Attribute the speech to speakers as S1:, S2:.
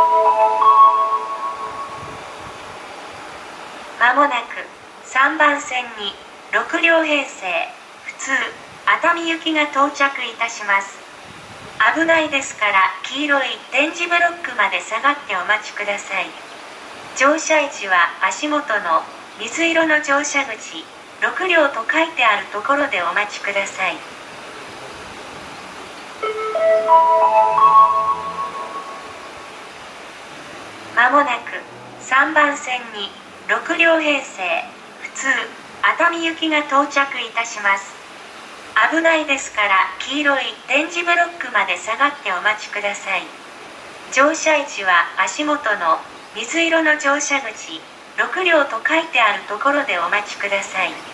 S1: まもなく3番線に6両編成普通熱海行きが到着いたします。危ないですから黄色い点字ブロックまで下がってお待ちください。乗車位置は足元の水色の乗車口6両と書いてあるところでお待ちください。まもなく3番線に6両編成普通熱海行きが到着いたします。危ないですから黄色い点字ブロックまで下がってお待ちください。乗車位置は足元の水色の乗車口6両と書いてあるところでお待ちください。